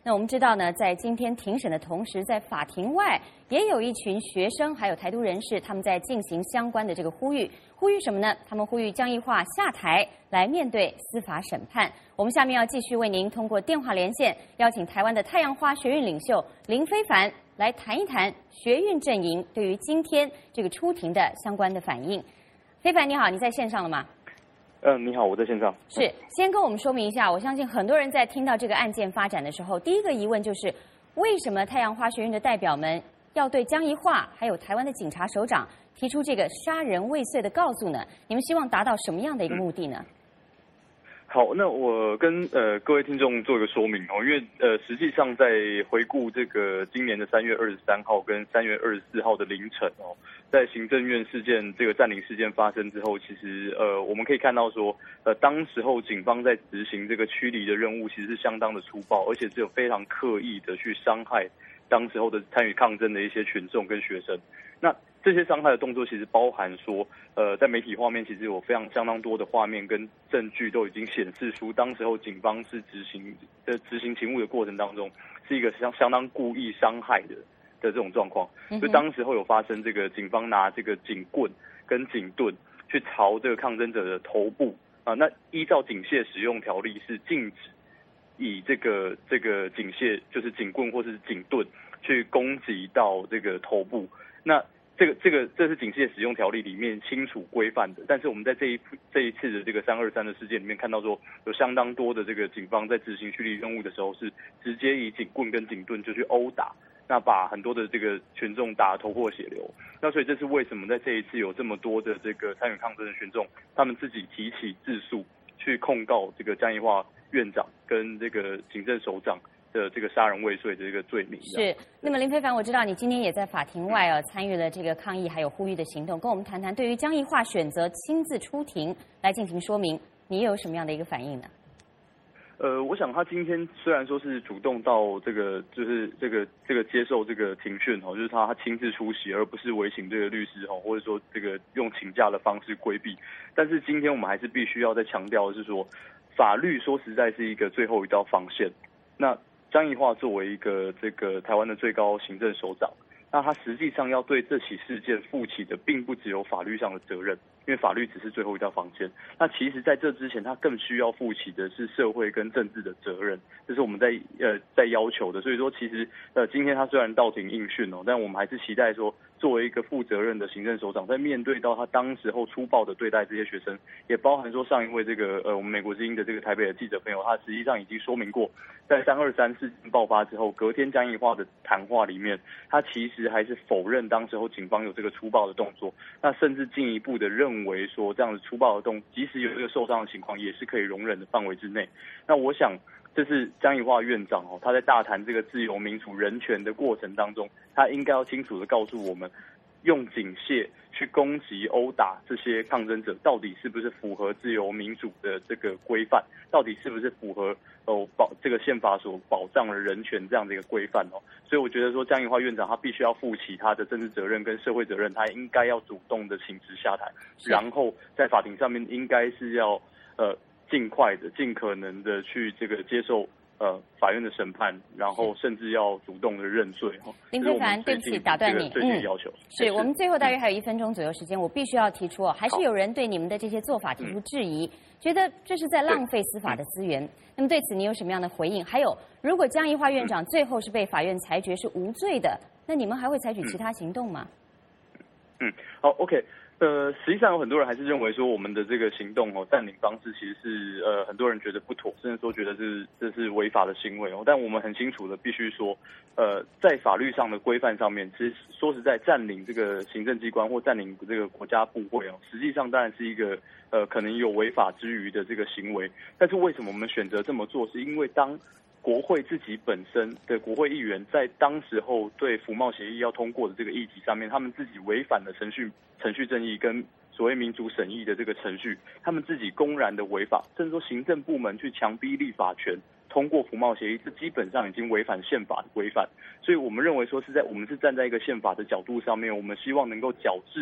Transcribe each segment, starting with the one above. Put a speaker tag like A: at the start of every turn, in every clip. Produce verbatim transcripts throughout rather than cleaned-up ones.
A: 那我们知道呢，在今天庭审的同时，在法庭外也有一群学生还有台独人士，他们在进行相关的这个呼吁，呼吁什么呢？他们呼吁江宜桦下台来面对司法审判。我们下面要继续为您通过电话连线，邀请台湾的太阳花学运领袖林飞帆来谈一谈学运阵营对于今天这个出庭的相关的反应。飞帆你好，你在线上了吗？
B: 嗯，你好，我在线上。
A: 是，先跟我们说明一下，我相信很多人在听到这个案件发展的时候，第一个疑问就是，为什么太阳花学运的代表们要对江宜桦还有台湾的警察首长提出这个杀人未遂的告诉呢？你们希望达到什么样的一个目的呢？嗯
B: 好，那我跟呃各位听众做一个说明哦，因为呃实际上在回顾这个今年的三月二十三号跟三月二十四号的凌晨哦，在行政院事件这个占领事件发生之后，其实呃我们可以看到说，呃当时候警方在执行这个驱离的任务，其实是相当的粗暴，而且是有非常刻意的去伤害当时候的参与抗争的一些群众跟学生。那这些伤害的动作其实包含说，呃，在媒体画面其实有非常相当多的画面跟证据都已经显示出，当时候警方是执行的执行勤务的过程当中，是一个相相当故意伤害的的这种状况。就当时候有发生这个警方拿这个警棍跟警盾去朝这个抗争者的头部啊，那依照警械使用条例是禁止以这个这个警械就是警棍或是警盾去攻击到这个头部。那这个这个这是警械使用条例里面清楚规范的，但是我们在这一这一次的这个三二三的事件里面看到说，有相当多的这个警方在执行驱离任务的时候，是直接以警棍跟警盾就去殴打，那把很多的这个群众打得头破血流。那所以这是为什么在这一次有这么多的这个参与抗争的群众，他们自己提起自诉去控告这个江宜桦院长跟这个警政首长的这个杀人未遂的这个罪名。
A: 是，那么林飞帆，我知道你今天也在法庭外啊参与了这个抗议还有呼吁的行动，跟我们谈谈对于江宜桦选择亲自出庭来进行说明，你有什么样的一个反应呢？
B: 呃，我想他今天虽然说是主动到这个，就是这个这个接受这个庭讯哈，就是他他亲自出席，而不是委请这个律师哈，或者说这个用请假的方式规避。但是今天我们还是必须要再强调的是说，法律说实在是一个最后一道防线。那江宜桦作为一个这个台湾的最高行政首长，那他实际上要对这起事件负起的，并不只有法律上的责任，因为法律只是最后一道防线。那其实在这之前，他更需要负起的是社会跟政治的责任，这是我们在呃在要求的。所以说，其实呃今天他虽然到庭应讯哦，但我们还是期待说，作为一个负责任的行政首长，在面对到他当时候粗暴的对待这些学生，也包含说上一位这个呃我们美国之音的这个台北的记者朋友，他实际上已经说明过，在三二三事件爆发之后，隔天江宜桦的谈话里面，他其实还是否认当时候警方有这个粗暴的动作，那甚至进一步的认为说这样子粗暴的动，即使有一个受伤的情况，也是可以容忍的范围之内。那我想，这是江宜桦院长哦，他在大谈这个自由民主人权的过程当中，他应该要清楚的告诉我们，用警械去攻击、殴打这些抗争者，到底是不是符合自由民主的这个规范？到底是不是符合哦保这个宪法所保障的人权这样的一个规范哦？所以我觉得说，江宜桦院长他必须要负起他的政治责任跟社会责任，他应该要主动的请辞下台，然后在法庭上面应该是要呃尽快的、尽可能的去这个接受。呃，法院的审判，然后甚至要主动的认罪哈。
A: 林飞帆，对不起，打断你。
B: 最近要求、
A: 嗯、是我们最后大约还有一分钟左右时间，我必须要提出哦，还是有人对你们的这些做法提出质疑，觉得这是在浪费司法的资源。那么对此你有什么样的回应？还有，如果江宜桦院长最后是被法院裁决是无罪的，那你们还会采取其他行动吗？
B: 嗯，好 ，OK。呃，实际上有很多人还是认为说我们的这个行动哦，占领方式其实是呃很多人觉得不妥，甚至说觉得是这是违法的行为哦。但我们很清楚的必须说，呃，在法律上的规范上面，其实说实在，占领这个行政机关或占领这个国家部会哦，实际上当然是一个呃可能有违法之余的这个行为。但是为什么我们选择这么做？是因为当国会自己本身的国会议员在当时候对服贸协议要通过的这个议题上面，他们自己违反了程序程序正义跟所谓民主审议的这个程序，他们自己公然的违法，甚至说行政部门去强逼立法权通过服贸协议，这基本上已经违反宪法的规范。所以我们认为说是在我们是站在一个宪法的角度上面，我们希望能够矫治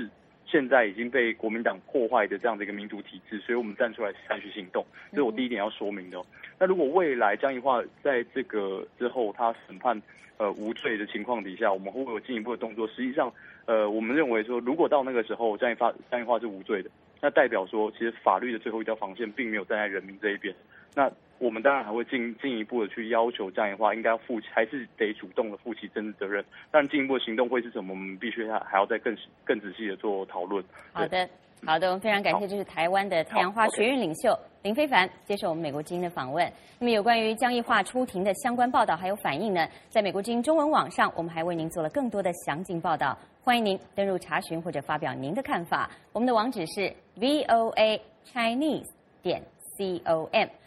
B: 现在已经被国民党破坏的这样的一个民主体制，所以我们站出来采取行动，这是我第一点要说明的、哦。那如果未来江宜桦在这个之后他审判呃无罪的情况底下，我们会不会有进一步的动作？实际上，呃，我们认为说，如果到那个时候江宜桦江宜桦是无罪的，那代表说，其实法律的最后一条防线并没有站在人民这一边。那我们当然还会进进一步的去要求江宜桦应该要负起，还是得主动的负起政治责任。当然，进一步的行动会是什么，我们必须还还要再更更仔细的做讨论。
A: 好的，好的，我们非常感谢，这是台湾的太阳花学运领袖林飞帆接受我们美国之音的访问。那么有关于江宜桦出庭的相关报道还有反应呢，在美国之音中文网上，我们还为您做了更多的详尽报道，欢迎您登入查询或者发表您的看法。我们的网址是 V O A Chinese 点 C O M。